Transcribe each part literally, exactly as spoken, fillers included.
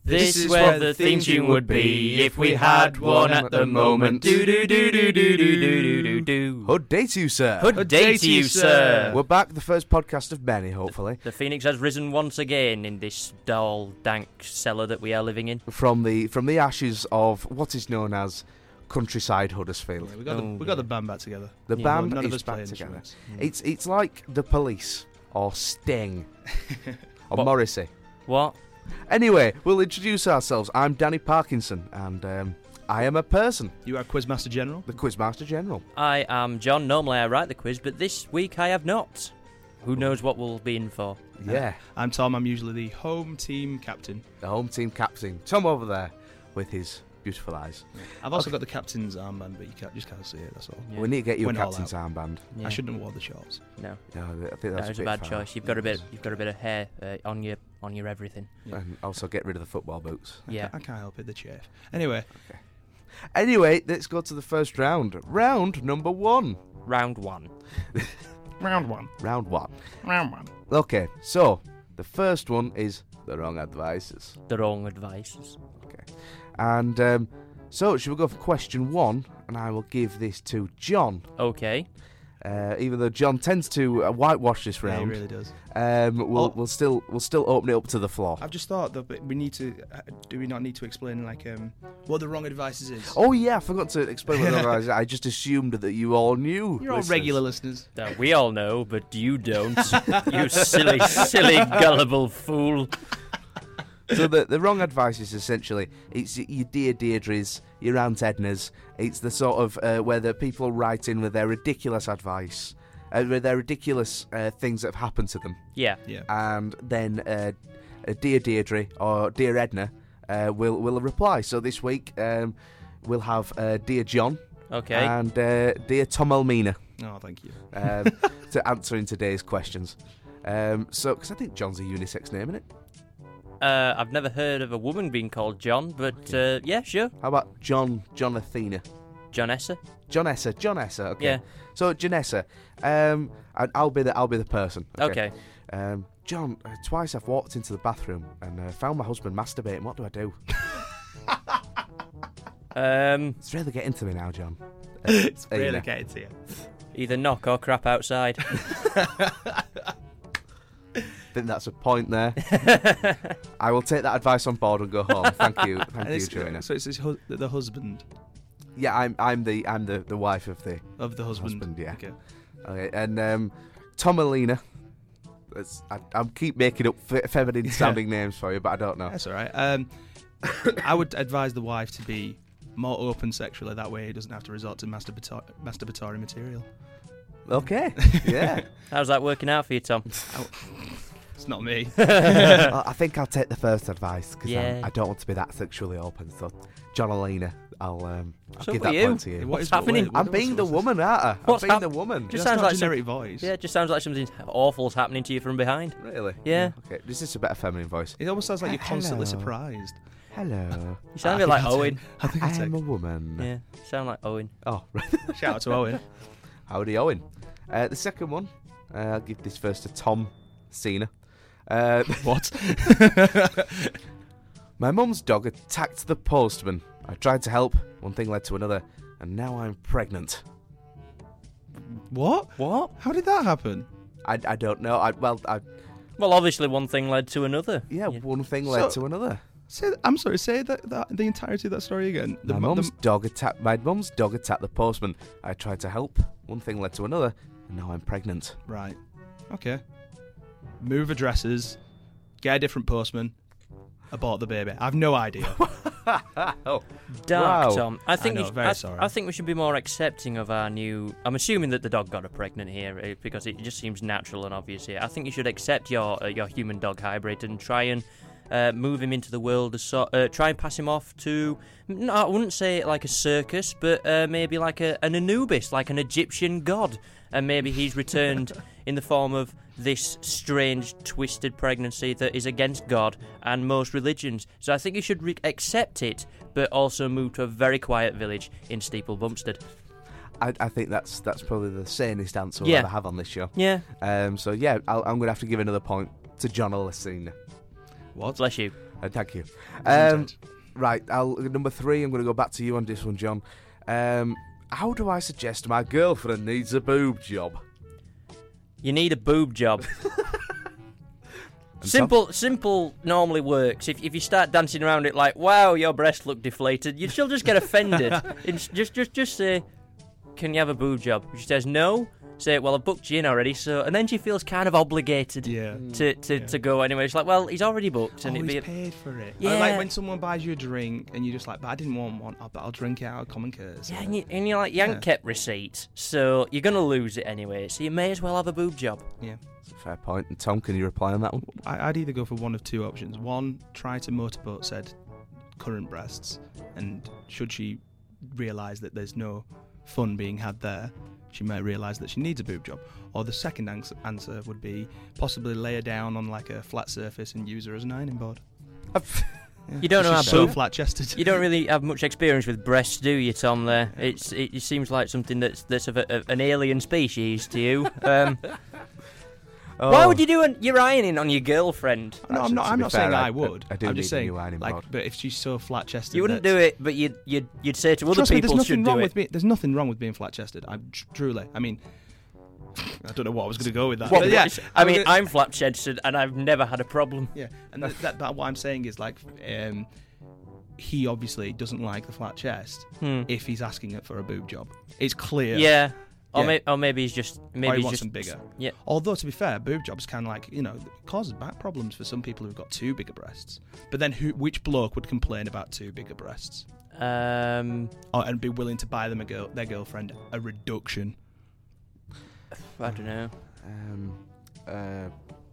This is where the theme tune would be if we had one at the moment. Do do do do do do do do do. Good day to you, sir. Good day to you, sir. We're back, the first podcast of many, hopefully. The phoenix has risen once again in this dull, dank cellar that we are living in. From the from the ashes of what is known as countryside Huddersfield. Yeah, we got Oh, the we got the band back together. The Yeah, band None of is us play back together. instruments. It's it's like the Police or Sting or What? Morrissey. What? Anyway, we'll introduce ourselves. I'm Danny Parkinson, and um, I am a person, You are Quizmaster General. the Quizmaster General. I am John. Normally I write the quiz, but this week I have not. Who knows what we'll be in for? Yeah, I'm Tom. I'm usually the home team captain. the home team captain, Tom over there, with his beautiful eyes. I've also got the captain's armband, but you can't, just can't see it. That's all. Yeah. We need to get you Went a all captain's armband. Yeah. I shouldn't have worn the shorts. No, No, I think that that's was a, a bit bad far. choice. You've got a bit. You've got a bit of hair uh, on your on your everything. Yeah. And also get rid of the football boots. I Yeah. can't, I can't help it. The chafe. Anyway, Anyway, let's go to the first round. Round number one. Round one. round one. Round one. Round one. Okay, so the first one is the wrong advices. The wrong advices. And um, so, should we go for question one? And I will give this to John. Okay. Uh, even though John tends to uh, whitewash this Yeah, he round, really does. um, we'll Oh. we'll still we'll still open it up to the floor. I've just thought that we need to. Uh, do we not need to explain like um what the wrong advices is? Oh yeah, I forgot to explain what otherwise. I just assumed that you all knew. You're all listeners. regular listeners. That we all know, but you don't. You silly, silly, gullible fool. So the the wrong advice is essentially it's your dear Deirdre's, your Aunt Edna's. It's the sort of uh, where the people write in with their ridiculous advice, uh, with their ridiculous uh, things that have happened to them, Yeah. Yeah. and then uh, uh, dear Deirdre or dear Edna uh, will will reply. So this week um, we'll have uh, dear John Okay. and uh, dear Tom Elmina Oh, thank you. um, to answer in today's questions. Um, so because I think John's a unisex name, isn't it? Uh, I've never heard of a woman being called John, but uh, yeah, sure. How about John John Athena? Johnessa. Johnessa, Johnessa, okay. Yeah. So Johnessa, um, and I'll be the I'll be the person. Okay. Um, John, uh, twice I've walked into the bathroom and uh, found my husband masturbating. What do I do? Um, It's really getting to me now, John. Uh, It's Athena. really getting to you. either knock or crap outside. I think that's a point there. I will take that advice on board and go home. Thank you, thank And you, it's- Joanna. So it's his hu- the husband Yeah, I'm I'm the I'm the, the wife of the of the husband. husband. Yeah. Okay. Okay, and um, Tom Alina. That's, I, I keep making up fe- feminine sounding names for you, but I don't know. That's all right. Um, I would advise the wife to be more open sexually. That way, he doesn't have to resort to masturbator- masturbatory material. Okay, yeah. How's that working out for you, Tom? It's not me. Well, I think I'll take the first advice because Yeah. I don't want to be that sexually open. So, John Alina, I'll, um, I'll So give for that you. point to you. What What's is- happening? what- what- I'm what's- being the what's this? woman, aren't I? I'm What's being hap- the woman. Just That's sounds not like some- generic voice. Yeah, it just sounds like something awful's happening to you from behind. Really? Yeah. Okay, this is a better feminine voice. It almost sounds like you're constantly Hello. surprised. Hello. You sound a I bit like think I'll Owen. take- I think I I'll am a take. woman. Yeah, you sound like Owen. Oh, right. Shout out to Owen. Howdy, Owen. Uh, the second one, uh, I'll give this first to Tom Cena. Uh, What? My mum's dog attacked the postman. I tried to help. One thing led to another, and now I'm pregnant. What? What? How did that happen? I, I don't know. I well, I, Well, obviously one thing led to another. yeah, one thing led So- to another. Say, I'm sorry. Say that, that the entirety of that story again. The, My mu- mum's the, dog attacked. My mum's dog attacked the postman. I tried to help. One thing led to another, and now I'm pregnant. right. Okay. Move addresses. Get a different postman. Abort the baby. I've no idea. oh, Dark, Wow. Tom. I think know, you sh- very I, sorry. I think we should be more accepting of our new. I'm assuming that the dog got her pregnant here eh, because it just seems natural and obvious here. I think you should accept your uh, your human dog hybrid and try and uh, move him into the world. As so, uh, try and pass him off to. No, I wouldn't say like a circus, but uh, maybe like a, an Anubis, like an Egyptian god, and maybe he's returned in the form of this strange, twisted pregnancy that is against God and most religions. So I think you should re- accept it, but also move to a very quiet village in Steeple Bumpstead. I, I think that's that's probably the sanest answer we'll Yeah. ever have on this show. Yeah, Um, so yeah, I'll, I'm going to have to give another point to John Alessina. What? bless you. Uh, thank you. Doesn't Um, it? right, I'll, number three, I'm going to go back to you on this one, John. Um, how do I suggest my girlfriend needs a boob job? You need a boob job. And Simple, simple normally works. If if you start dancing around it like, wow, your breasts look deflated, you she'll just get offended. It's just, just, just say, can you have a boob job? If she says no, say, well, I've booked you in already, so, and then she feels kind of obligated Yeah. to, to, Yeah. to go anyway. It's like, well, he's already booked, and oh, it'd be he's a, paid for it. Yeah. Or like when someone buys you a drink and you're just like, but I didn't want one, but I'll drink it out of common courtesy. yeah, and, you, and you're like, you Yeah. haven't kept receipt, so you're gonna lose it anyway. So you may as well have a boob job. Yeah. That's a fair point. And Tom, can you reply on that one? I, I'd either go for one of two options. One, try to motorboat said current breasts, and should she realise that there's no fun being had there, she might realise that she needs a boob job. Or the second ans- answer would be possibly lay her down on like a flat surface and use her as an ironing board. Yeah. You don't know She's how so boob- flat-chested. You don't really have much experience with breasts, do you, Tom? There, it's it, it seems like something that's that's of a, of an alien species to you. Um, Oh. Why would you do an, your ironing on your girlfriend? No, Actually, I'm not. to I'm be not fair, saying I- I would. I do I'm need just a saying, new ironing like, board. but if she's so flat-chested, You wouldn't that- do it, but you'd you'd you'd say to other Trust me, people there's should nothing do wrong it. with being. There's nothing wrong with being flat-chested. I'm tr- truly. I mean, I don't know what I was going to go with that. What, but yeah, I I'm mean, gonna- I'm flat-chested and I've never had a problem. Yeah, and th- that, that what I'm saying is like, um, he obviously doesn't like the flat chest Hmm. if he's asking it for a boob job. It's clear. Yeah. Or, Yeah. may, or maybe he's just maybe or he he's wants just them bigger. Yeah. Although to be fair, boob jobs can like you know it causes back problems for some people who've got too bigger breasts. But then who, which bloke would complain about too bigger breasts? Um, Or, and be willing to buy them a girl, their girlfriend a reduction? I don't know. Um, uh,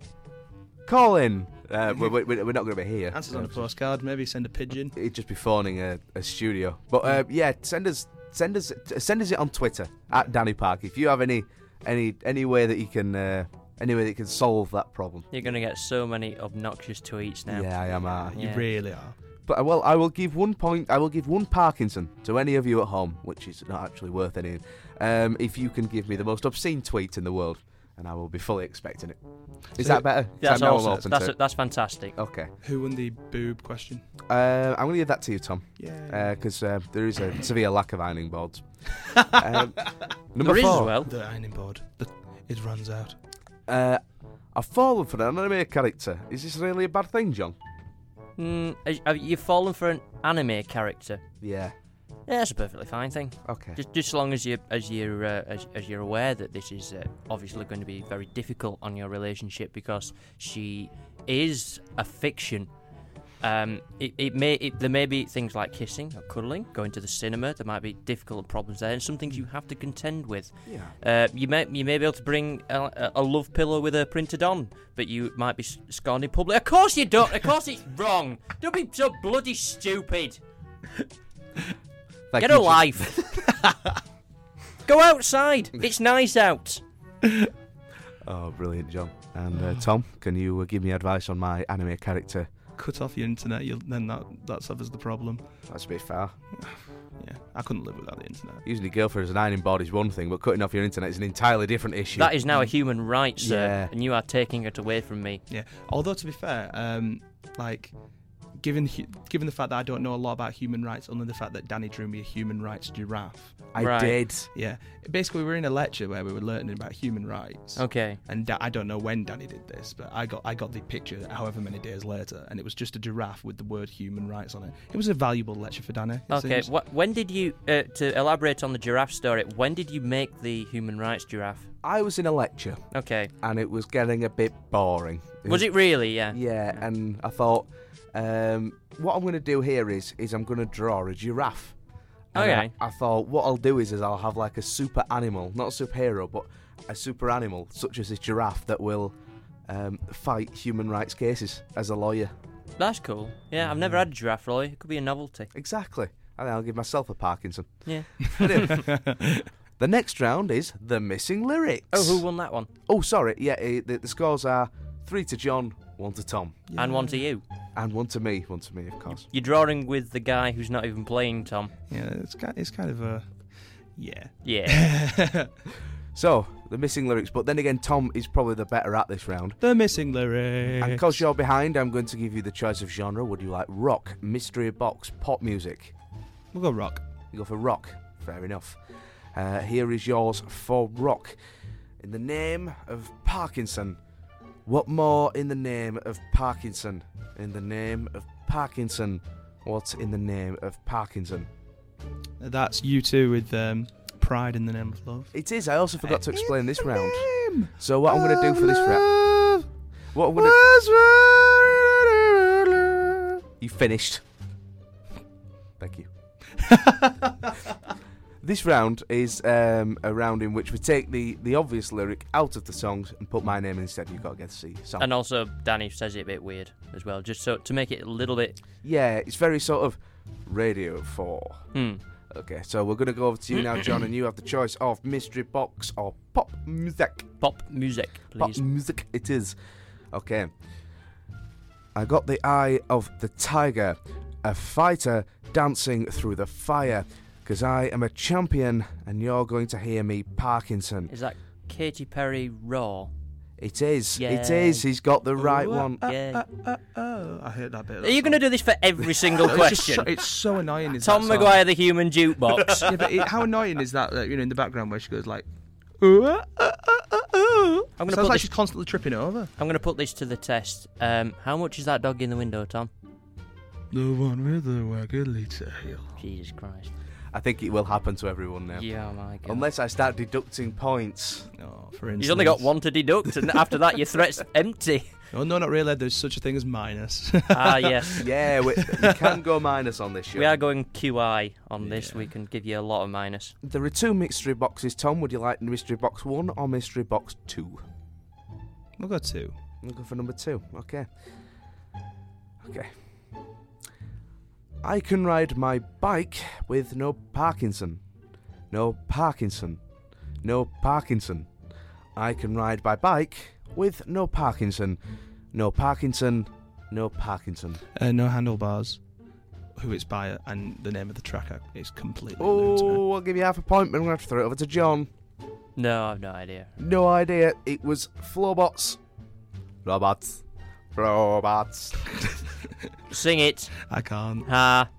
Colin, uh, we're, we're, we're not going to be here. Answers on a postcard. Maybe send a pigeon. He'd just be phoning a, a studio. But uh, yeah, send us, send us, send us it on Twitter at Danny Park if you have any, any, any way that you can, uh, any way that you can solve that problem. You're gonna get so many obnoxious tweets now. Yeah, I am. Uh, You Yeah. really are. But uh, well, I will give one point. I will give one Parkinson to any of you at home, which is not actually worth anything. Um, if you can give me the most obscene tweet in the world, and I will be fully expecting it. Is So- that better? That's I know I'm awesome. open That's to it. that's fantastic. Okay. Who won the boob question? Uh, I'm going to give that to you, Tom, Yeah. because uh, there is a severe lack of ironing boards. um, number There is four. as well. the ironing board. The, it runs out. Uh, I've fallen for an anime character. Is this really a bad thing, John? Mm, has- have you fallen for an anime character? Yeah. Yeah, that's a perfectly fine thing. Okay. Just, just as long as you, as you're, uh, as, as you're aware that this is uh, obviously going to be very difficult on your relationship because she is a fiction. Um, it, it may, it, there may be things like kissing or cuddling, going to the cinema. There might be difficult problems there, and some things you have to contend with. Yeah. Uh, you may, you may be able to bring a, a love pillow with her printed on, but you might be s- scorned in public. Of course you don't. Of course it's wrong. Don't be so bloody stupid. Thank Get you, a John. life. Go outside. It's nice out. Oh, brilliant, John. And uh, Tom, can you uh, give me advice on my anime character? Cut off your internet, you'll, then that that solves the problem. That's a bit far. Yeah, I couldn't live without the internet. Using your girlfriend as an ironing board is one thing, but cutting off your internet is an entirely different issue. That is now a human right, sir, Yeah. and you are taking it away from me. Yeah. Although to be fair, um, like, given hu- given the fact that I don't know a lot about human rights, only the fact that Danny drew me a human rights giraffe. I Right. did. Yeah. Basically, we were in a lecture where we were learning about human rights. Okay. And da- I don't know when Danny did this, but I got I got the picture however many days later, and it was just a giraffe with the word human rights on it. It was a valuable lecture for Danny. it Okay. seems. Wh- when did you, uh, to elaborate on the giraffe story, when did you make the human rights giraffe? I was in a lecture, Okay. and it was getting a bit boring. Was it really? Yeah. Yeah, and I thought, um, what I'm going to do here is, is I'm going to draw a giraffe. And Okay. I, I thought what I'll do is, is I'll have like a super animal, not a superhero, but a super animal, such as this giraffe, that will um, fight human rights cases as a lawyer. That's cool. Yeah, I've never had a giraffe, Roy. It could be a novelty. Exactly. I think I'll give myself a Parkinson. Yeah. The next round is the missing lyrics. Oh, who won that one? Oh, sorry. Yeah, eh, the, the scores are three to John, one to Tom, And one to you. and one to me. One to me, of course. You're drawing with the guy who's not even playing, Tom. Yeah, it's kind it's kind of a yeah. Yeah. So The missing lyrics, but then again, Tom is probably the better at this round. The missing lyrics. And because you're behind, I'm going to give you the choice of genre. Would you like rock, mystery box, pop music? We'll go rock. You go for rock. Fair enough. Uh, here is yours for rock. In the name of Parkinson. What more in the name of Parkinson? In the name of Parkinson. What's in the name of Parkinson? That's U two with um, Pride in the Name of Love. It is. I also forgot to explain this round. Name So what I'm going to do for this round... What I'm going to... You finished. Thank you. This round is um, a round in which we take the, the obvious lyric out of the songs and put my name in instead. You've got to get the song. And also, Danny says it a bit weird as well, just so to make it a little bit. Yeah, it's very sort of Radio four. Hmm. Okay, so we're going to go over to you now, John, and you have the choice of mystery box or pop music. Pop music, Pop please. music it is. Okay. I got the eye of the tiger, a fighter dancing through the fire, because I am a champion and you're going to hear me Parkinson. Is that Katy Perry Raw? It is. It Yay. is. He's got the right Ooh, one. uh, Yeah. uh, uh, uh, I hate that bit. of Are that you going to song. do this for every single It's just question? so- It's so annoying. Is Tom that song. Maguire, the human jukebox. Yeah, but it, how annoying is that? Like, you know, in the background where she goes like, ooh, uh, uh, uh, uh, uh. I'm gonna Sounds put like this- she's constantly tripping over. I'm going to put this to the test. Um, how much is that dog in the window, Tom? The one with the waggly tail. Jesus Christ. I think it will happen to everyone now. Yeah, my God. Unless I start deducting points. Oh, for instance. He's only got one to deduct, and after that, your threat's empty. Oh no, not really. There's such a thing as minus. Ah, yes. Yeah, we, you can go minus on this show. We are going Q I on this. Yeah. We can give you a lot of minus. There are two mystery boxes, Tom. Would you like mystery box one or mystery box two? We'll go two. We'll go for number two. Okay. Okay. I can ride my bike with no Parkinson. No Parkinson. No Parkinson. I can ride my bike with no Parkinson. No Parkinson. No Parkinson. Uh, no handlebars. Who it's by and the name of the track is completely new to me. Oh, I'll give you half a point, but I'm going to have to throw it over to John. No, I've no idea. No idea. It was Flowbots. Robots. Robots. Sing it. I can't. Ha.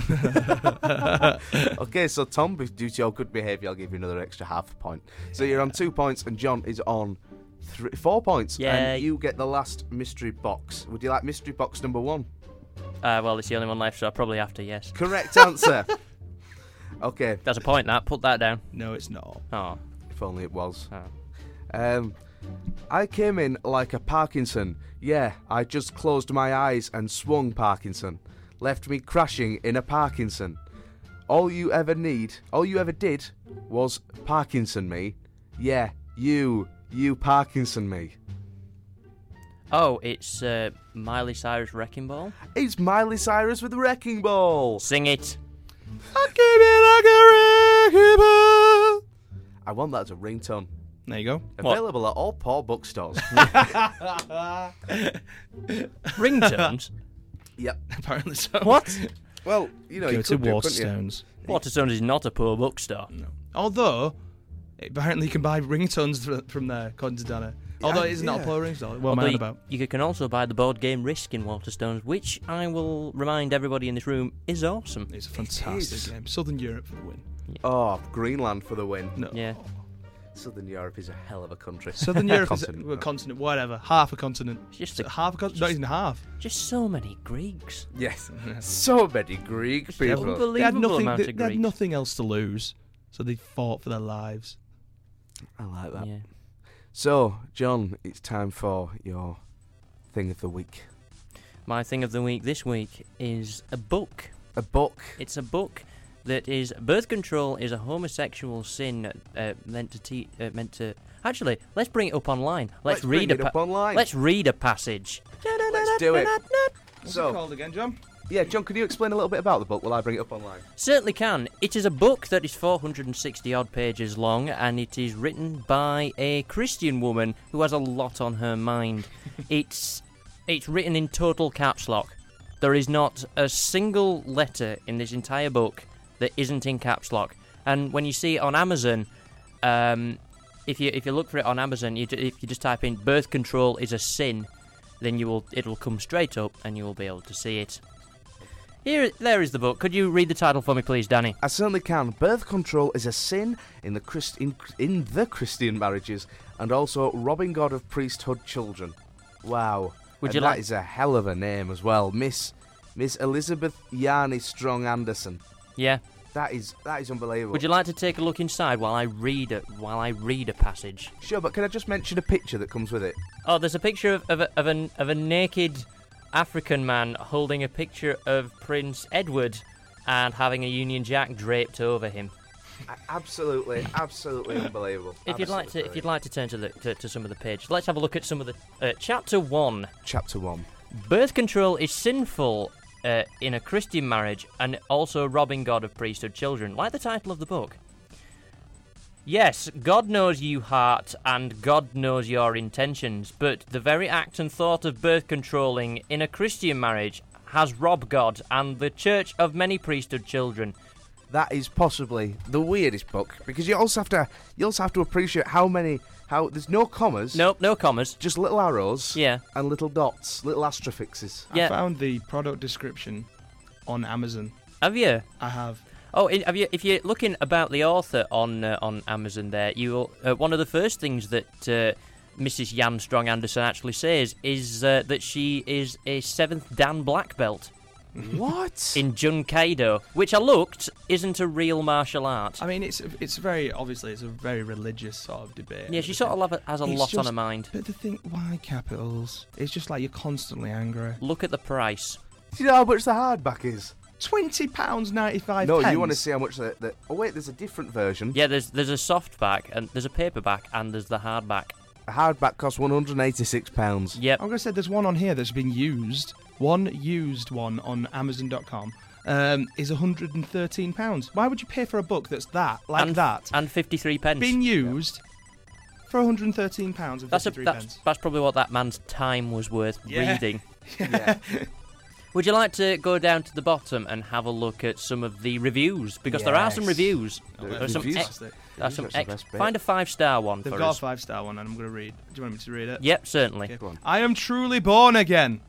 Okay, so Tom, due to your good behaviour, I'll give you another extra half a point. So you're on two points, and John is on three, four points. Yay. And you get the last mystery box. Would you like mystery box number one? Uh, well, it's the only one left, so I probably have to, yes. Correct answer. Okay, That's a point, that. Put that down. No, it's not. Oh. if only it was. Oh. Um, I came in like a Parkinson. Yeah, I just closed my eyes and swung Parkinson. Left me crashing in a Parkinson. All you ever need, all you ever did was Parkinson me. Yeah, you, you Parkinson me. Oh, it's uh, Miley Cyrus Wrecking Ball? It's Miley Cyrus with the Wrecking Ball. Sing it. I came in like a wrecking ball. I want that as a ringtone. There you go. What? Available at all poor bookstores. Ringtones? Yep. Apparently so. What? Well, you know, Go you to could do, couldn't you? Waterstones. Waterstones is not a poor bookstore. No. Although, apparently you can buy ringtones fr- from there, according to Dana. Although it is not yeah. a poor ringtone. What am Although I on you, about? you can also buy the board game Risk in Waterstones, which I will remind everybody in this room is awesome. It's a fantastic is. game. Southern Europe for the win. Oh, Greenland for the win. No. Yeah. Southern Europe is a hell of a country. Southern Europe is a Continent. well, continent, whatever. Half a continent. It's just, So a, half a continent, not even half. just so many Greeks. Yes. So many Greek people. Unbelievable They had nothing. amount They, of they had Greeks. nothing else to lose, so they fought for their lives. I like that. Yeah. So, John, it's time for your thing of the week. My thing of the week this week is a book. A book. It's a book that is birth control is a homosexual sin uh, meant to te- uh, meant to actually let's bring it up online. Let's, bring read it a up online. let's read a passage. Let's do it. What's So- it called again, John? Yeah, John, can you explain a little bit about the book while I bring it up online? Certainly can. It is a book that is four hundred sixty odd pages long, and it is written by a Christian woman who has a lot on her mind. it's it's written in total caps lock. There is not a single letter in this entire book that isn't in caps lock. And when you see it on Amazon, um, if you if you look for it on Amazon, you, if you just type in "birth control is a sin," then you will it'll come straight up and you will be able to see it. Here, there is the book. Could you read the title for me, please, Danny? I certainly can. Birth control is a sin in the Christ- in, in the Christian marriages, and also robbing God of priesthood children. Wow. Would And you that like? is a hell of a name as well, Miss Miss Elizabeth Yarny Strong Anderson. Yeah. That is that is unbelievable. Would you like to take a look inside while I read it? While I read a passage. Sure, but can I just mention a picture that comes with it? Oh, there's a picture of of a, of, an, of a naked African man holding a picture of Prince Edward and having a Union Jack draped over him. A- Absolutely, absolutely unbelievable. If you'd like to, Absolutely if you'd like to turn to the to, to some of the pages, let's have a look at some of the uh, chapter one. Chapter one. Birth control is sinful uh, in a Christian marriage and also robbing God of priesthood children, like the title of the book. Yes, God knows you heart and God knows your intentions, but the very act and thought of birth controlling in a Christian marriage has robbed God and the church of many priesthood children. That is possibly the weirdest book because you also have to you also have to appreciate how many how there's no commas. Nope, no commas. Just little arrows. Yeah. And little dots, little astrofixes. Yeah. I found the product description on Amazon. Have you? I have. Oh, i- have you? If you're looking about the author on uh, on Amazon, there, you uh, one of the first things that uh, Missus Jan Strong Anderson actually says is uh, that she is a seventh Dan black belt What? in Junkaido, which I looked isn't a real martial art. I mean, it's it's very obviously it's a very religious sort of debate. Yeah, she sort of have- has a It's lot on just- her mind. But the thing, why capitals? It's just like you're constantly angry. Look at the price. Do you know how much the hardback is? Twenty pounds ninety-five. No, pence. you want to see how much the, the... Oh, wait, there's a different version. Yeah, there's there's a softback and there's a paperback and there's the hardback. A hardback costs one hundred eighty-six pounds. Yep. I'm gonna say there's one on here that's been used. One used one on Amazon dot com um, is one hundred thirteen pounds. Why would you pay for a book that's that like and, that and fifty-three pence. been used for one hundred thirteen pounds and That's a, fifty-three that's, pence? that's probably what that man's time was worth Yeah. reading. Yeah. Would you like to go down to the bottom and have a look at some of the reviews? Because there are some Yes. reviews. Oh, The There's some reviews- ex- fantastic. there are some Reviews are the ex- best bit. find a five-star one They've for got us. a five-star one, and I'm going to read. Do you want me to read it? Yep, certainly. Okay. Go on. I am truly born again.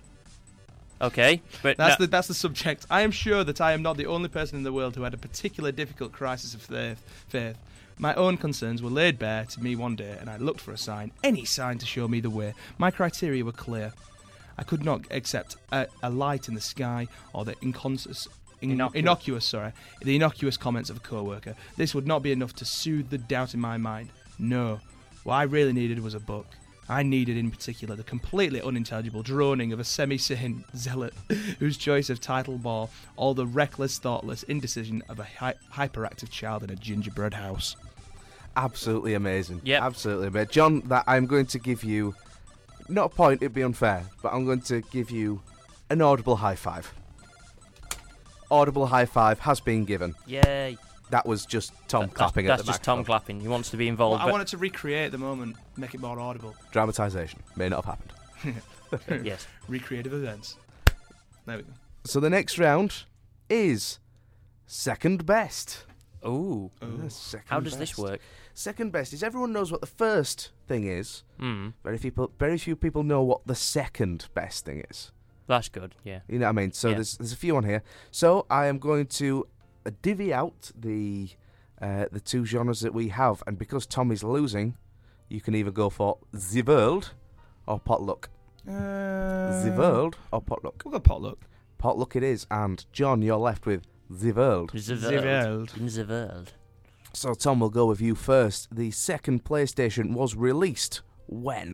Okay, but That's no- the that's the subject. I am sure that I am not the only person in the world who had a particular difficult crisis of faith. faith. My own concerns were laid bare to me one day, and I looked for a sign, any sign to show me the way. My criteria were clear. I could not accept a, a light in the sky or the inconscious, in, Innocuous. innocuous, sorry, the innocuous comments of a co-worker. This would not be enough to soothe the doubt in my mind. No, what I really needed was a book. I needed in particular the completely unintelligible droning of a semi-sane zealot whose choice of title bore all the reckless, thoughtless indecision of a hy- hyperactive child in a gingerbread house. Absolutely amazing. Yep. Absolutely amazing. John, that I'm going to give you, not a point, it'd be unfair, but I'm going to give you an audible high five. Audible high five has been given. Yay. That was just Tom That- clapping that's, at the that's just Tom microphone. clapping. He wants to be Well, involved. I wanted to recreate the moment, make it more audible. Dramatisation. May not have happened. but yes. Recreative events. There we go. So the next round is second best. Ooh. Oh. Yes, second How does this best. work? Second best is everyone knows what the first thing is. Hmm. Very few people, very few people know what the second best thing is. That's good. Yeah. You know what I mean? So Yeah. there's there's a few on here. So I am going to uh, divvy out the uh, the two genres that we have, and because Tom is losing, you can either go for the world or potluck. Uh, the world or potluck. We'll go potluck. Potluck it is, and John, you're left with the world. The The world. world. In the world. So Tom will go with you first. The second PlayStation was released when?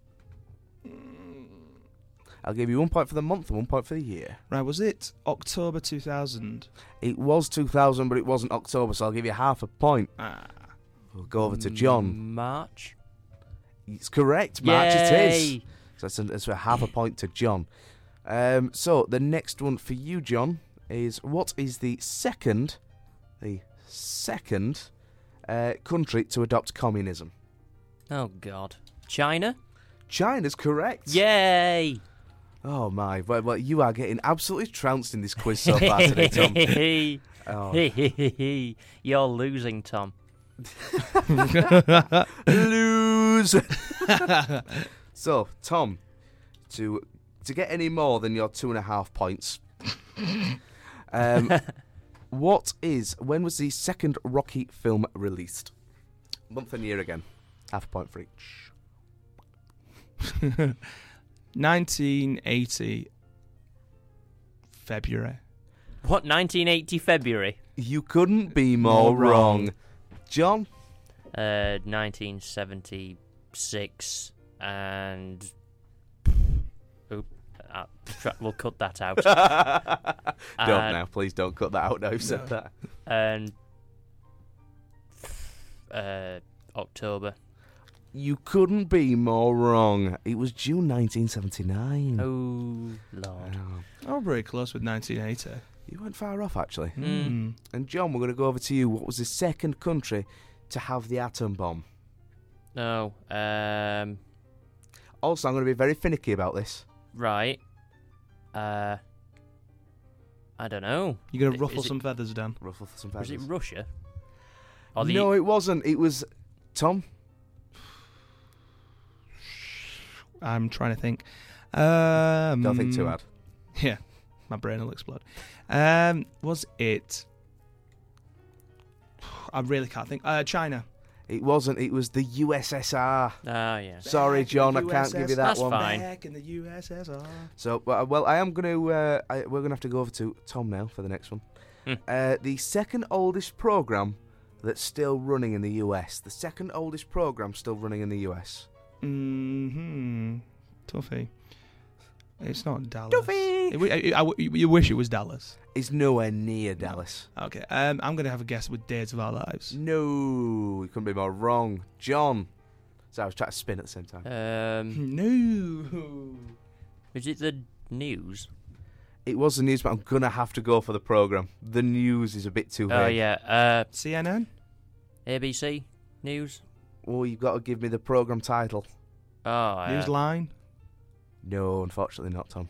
I'll give you one point for the month and one point for the year. Right, was it October two thousand? It was two thousand, but it wasn't October, so I'll give you half a point. Ah. We'll go over to John. March. It's correct, March it is. Yay. So it's a, it's a half a point to John. Um, so the next one for you, John, is what is the second, the second uh, country to adopt communism? Oh God. China. China's correct. Yay. Oh my! Well, well, you are getting absolutely trounced in this quiz so far today, Tom. Oh. You're losing, Tom. Lose. So, Tom, to to get any more than your two and a half points, um, what is when was the second Rocky film released? Month and year again. Half a point for each. nineteen eighty February. What, nineteen eighty February? You couldn't be more, More wrong. wrong. John? Uh, nineteen seventy-six and... Oop, uh, we'll cut that out. Don't And- now. Please don't cut that out now. You've said No. that. And... Uh, October. You couldn't be more wrong. It was June nineteen seventy-nine. Oh, Lord. Wow. Oh, very close with nineteen eighty. You went far off, actually. Mm. And John, we're going to go over to you. What was the second country to have the atom bomb? No, um... Also, I'm going to be very finicky about this. Right. Uh... I don't know. You're going I- to ruffle is it- some feathers, Dan. Ruffle for some Was it feathers. Russia? Or the- No, it wasn't. It was Tom. I'm trying to think. Um, Don't think too hard. Yeah, my brain will explode. Um, was it? I really can't think. Uh, China. It wasn't. It was the U S S R. Ah, yeah. Sorry, Back in John, the I can't give you that That's one. fine. Back in the U S S R. So, well, well, I am going to. Uh, I, we're going to have to go over to Tom now for the next one. Hmm. Uh, the second oldest program that's still running in the U S. The second oldest program still running in the U S. Hmm. Tuffy. It's not Dallas. Tuffy! It- I- I- I- you wish it was Dallas. It's nowhere near Dallas. Okay. Um, I'm gonna have a guess with Days of Our Lives. No, you couldn't be more wrong, John. So I was trying to spin at the same time. Um, No. is it the news? It was the news, but I'm gonna have to go for the program. The news is a bit too vague. Oh, yeah. Uh, C N N. A B C News? Oh, you've got to give me the program title. Oh, uh, Newsline. No, unfortunately not, Tom.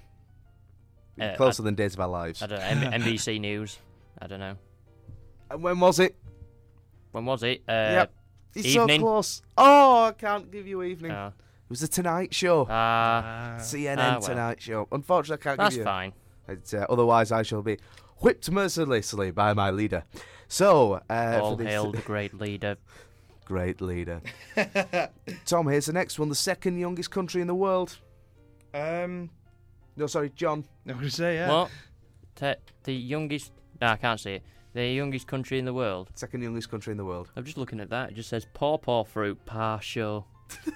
Uh, Closer than Days of Our Lives. I don't know. M- N B C News? I don't know. And when was it? When was it? Uh, Yep. It's evening. so close. Oh, I can't give you evening. Oh. It was the Tonight Show. Ah, C N N ah, well. Tonight Show. Unfortunately, I can't that's give you. fine. It's, uh, otherwise, I shall be whipped mercilessly by my leader. So, uh, All for this hail the great leader. great leader. Tom, here's the next one. The second youngest country in the world. Um. No, sorry, John. I was gonna say yeah. What? Te- the youngest... No, I can't see it. The youngest country in the world. Second youngest country in the world. I'm just looking at that. It just says paw paw fruit par show.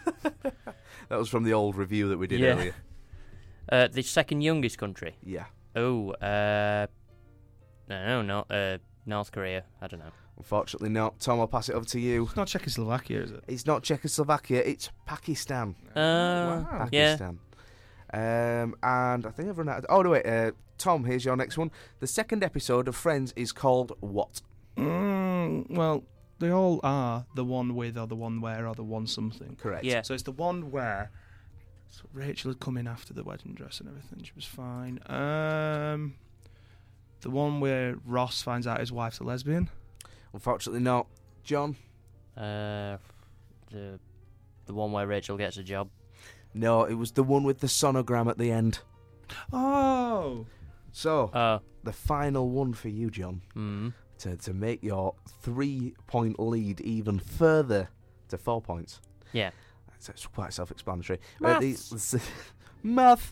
That was from the old review that we did Yeah. earlier. Uh, the second youngest country. Yeah. Oh, uh... No, not uh, North Korea. I don't know. Unfortunately not. Tom, I'll pass it over to you. It's not Czechoslovakia, is it? It's not Czechoslovakia, it's Pakistan. Uh, Wow. yeah. Pakistan. Um, and I think I've run out of... Oh, no, wait. Uh, Tom, here's your next one. The second episode of Friends is called what? Mm, well, they all are the one with, or the one where, or the one something. Correct. Yeah. So it's the one where. So Rachel had come in after the wedding dress and everything. She was fine. Um, the one where Ross finds out his wife's a lesbian. Unfortunately not. John? Uh, the the one where Rachel gets a job. No, it was the one with the sonogram at the end. Oh. So, Oh, the final one for you, John, mm. to, to make your three-point lead even further to four points. Yeah. It's, it's quite self-explanatory. Maths. the, math.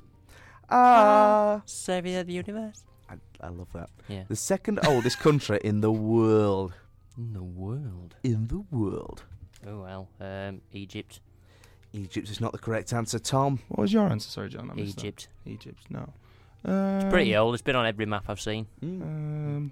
Ah. Savior of the universe. I, I love that. Yeah. The second oldest country in the world. In the world. In the world. Oh, well. Um, Egypt. Egypt is not the correct answer, Tom. What was your answer? Sorry, John. I missed that. Egypt. Egypt. No. Um, It's pretty old. It's been on every map I've seen. Um.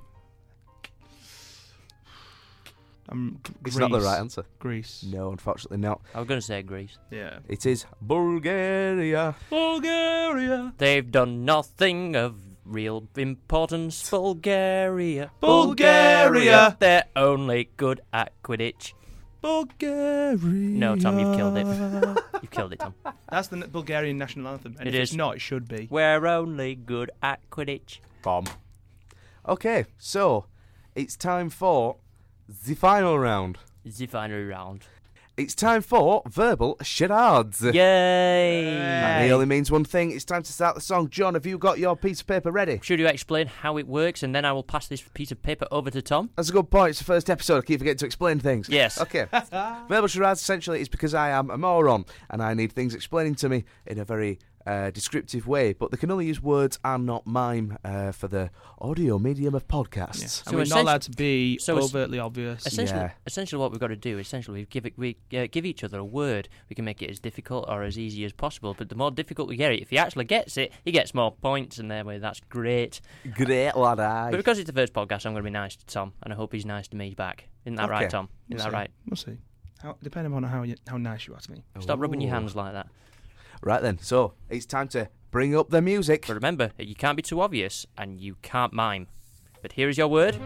Um, It's Greece. not the right answer. Greece. No, unfortunately not. I was going to say Greece. Yeah. It is Bulgaria. Bulgaria. They've done nothing of real importance. Bulgaria. Bulgaria. They're only good at Quidditch. Bulgaria. No, Tom, you've killed it. You've killed it, Tom. That's the n- Bulgarian national anthem. And It if is. it's not, it should be. We're only good at Quidditch. Bomb. Okay, so it's time for the final round. the final round. It's time for verbal charades. Yay! That only means one thing. It's time to start the song. John, have you got your piece of paper ready? Should you explain how it works, and then I will pass this piece of paper over to Tom? That's a good point. It's the first episode. I keep forgetting to explain things. Yes. Okay. Verbal charades essentially is because I am a moron and I need things explaining to me in a very uh, descriptive way, but they can only use words and not mime uh, for the audio medium of podcasts. Yeah. So And we're not essen- allowed to be so es- overtly obvious. Essentially, Yeah. essentially, what we've got to do, essentially, we give it, we uh, give each other a word. We can make it as difficult or as easy as possible. But the more difficult we get it, if he actually gets it, he gets more points, and that way, that's great. Great lad, aye. But because it's the first podcast, I'm going to be nice to Tom, and I hope he's nice to me back. Isn't that Okay. right, Tom? Isn't We'll that see. right? We'll see. How, depending on how you, how nice you are to me. Stop rubbing your Ooh. hands like that. Right then, so it's time to bring up the music. But remember, you can't be too obvious, and you can't mime. But here is your word.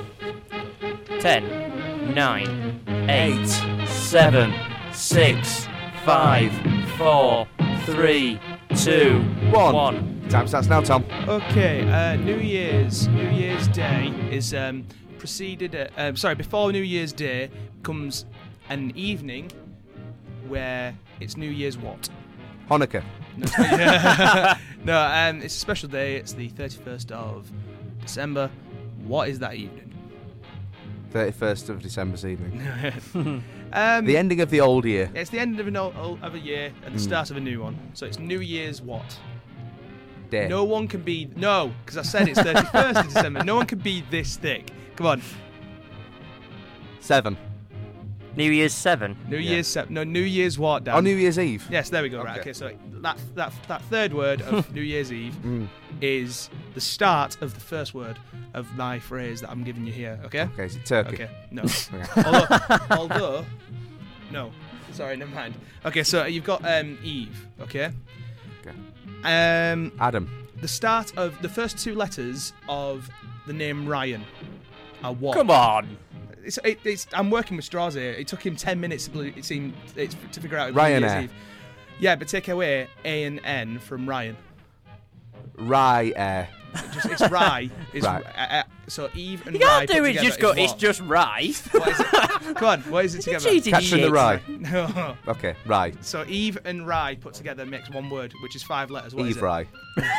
Ten, nine, eight, seven, six, five, four, three, two, One. one. Time starts now, Tom. Okay, uh, New Year's New Year's Day is um, preceded. Uh, um, sorry, before New Year's Day comes an evening where it's New Year's what? Hanukkah. No, no um, it's a special day. It's the thirty-first of December. What is that evening? thirty-first of December's evening. um, The ending of the old year. It's the end of, an old, of a year and the Mm. start of a new one. So it's New Year's what? Day. No one can be... No, because I said it's thirty-first of December. No one can be this thick. Come on. Seven. New Year's seven. New Yeah. Year's... Se- no, New Year's what, Dan? Oh, New Year's Eve. Yes, there we go. Right, Okay. okay, so that, that, that third word of New Year's Eve Mm. is the start of the first word of my phrase that I'm giving you here, okay? Okay, is it turkey? Okay, no. Okay. although, although, no, sorry, never mind. Okay, so you've got um, Eve, okay? Okay. Um, Adam. the start of the first two letters of the name Ryan are what? Come on. It's, it, it's, I'm working with straws here. It took him ten minutes. To, bel- it seemed it's, to figure out. New Ryanair. Year's Eve. Yeah, but take away A and N from Ryan. Rye air. It just, it's Rye. It's, Right. uh, uh, so Eve and You Rye can't do put it. together Just is go. what? It's just right. What is it? Come on, what is it together? cheated. Catcher in the Shit. Rye. No. Okay, Rye. So Eve and Rye put together makes one word, which is five letters. What is Eve it? Rye.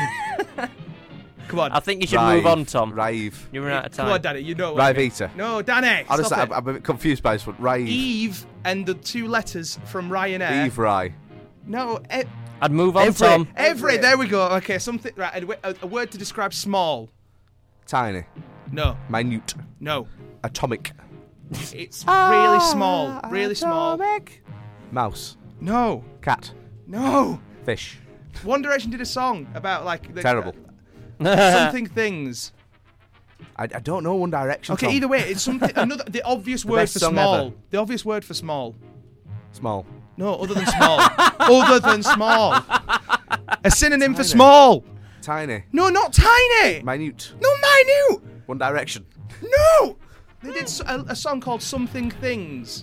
Come on. I think you should Rive. move on, Tom. Rive. You're out of time. Come on, Danny. You know what Rye I mean. Vita. No, Danny. Honestly, stop I'm, it. I'm a bit confused by this one. Rive. Eve and the two letters from Ryanair. Eve Rye. No, e- I'd move on, Every- Tom. every. Every. There we go. Okay, something. Right, a, w- a- a word to describe small. Tiny. No, Minute. no. Atomic. It's really small. Really small. Atomic. Mouse. No, Cat. no. Fish. One Direction did a song about like the, Terrible. something things. I, I don't know One Direction. Okay, Tom. either way, it's something. Another the obvious The word best for song small. ever. The obvious word for small. Small. No, other than small. Other than small. A synonym for Tiny. small. Tiny. No, not tiny. Minute. No, minute. One Direction. No. They did s- a, a song called Something Things.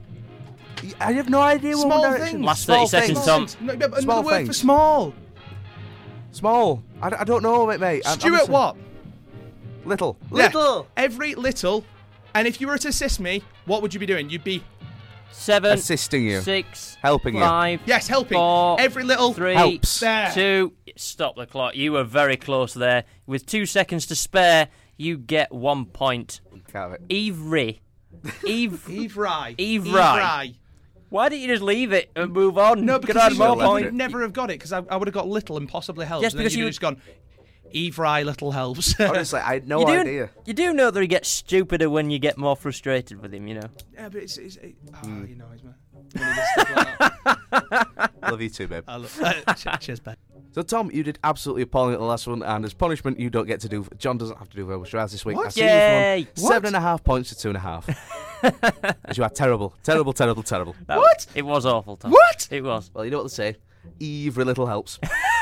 I have no idea what Small One Direction. things. Last Small thirty seconds, things. Tom. No, yeah, but Small another word things. for small. Small. I, d- I don't know it, mate. I'm- Stuart honestly- what? Little. Yeah. Little. Every little. And if you were to assist me, what would you be doing? You'd be, Seven, Assisting you. six, Helping you. five, yes, helping. Four, Every little. three, Helps. There. two. Stop the clock. You were very close there. With two seconds to spare, you get one point. Can't it? Eve-ry. Eve. Eve Rye. Eve Eve Rye. Rye. Why didn't you just leave it and move on? No, Could because have you had more would, you would points. never have got it, because I, I would have got little and possibly helps. Yes, and then because you'd you have just gone, Eve Rye, little helps. Honestly, I had no you do, idea. You do know that he gets stupider when you get more frustrated with him, you know. Yeah, but it's, it's it, oh, Hmm. you know, he's my. One of the stuff like that. Love you too, babe. I love. Uh, che- cheers, Ben. So, Tom, you did absolutely appalling at the last one, and as punishment, you don't get to do. John doesn't have to do verbal charades this week. What? I see you Yay! from seven and a half points to two and a half. As you are terrible, terrible, terrible, terrible. That- What? It was awful, Tom. What? It was. Well, you know what they say. Every little helps.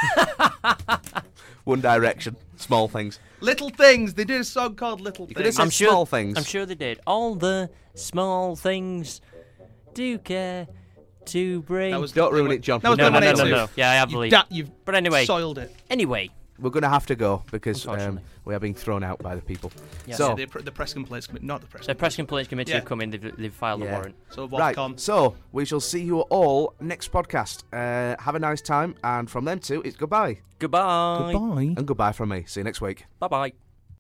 One Direction, small things. Little things. They did a song called Little You could have Things. said I'm sure- small things. I'm sure they did. All the small things do care to bring. That was Don't ruin it, John. That was no, no, no, no, nominated. no. Yeah, I have You've, believed. da- you've But anyway, soiled it. anyway, we're going to have to go because um, Unfortunately. we are being thrown out by the people. Yeah. So, Yeah, the, pr- the press complaints committee, not the press. The press complaints committee Yeah. have come in. They've, they've filed Yeah. the warrant. So right, Vodcon. so we shall see you all next podcast. Uh, have a nice time, and from them two, it's goodbye. Goodbye. Goodbye. And goodbye from me. See you next week. Bye bye.